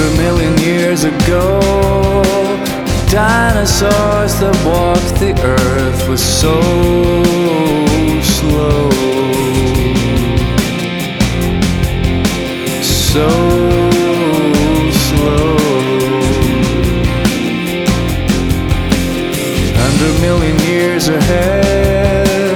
100 million years ago, dinosaurs that walked the earth were so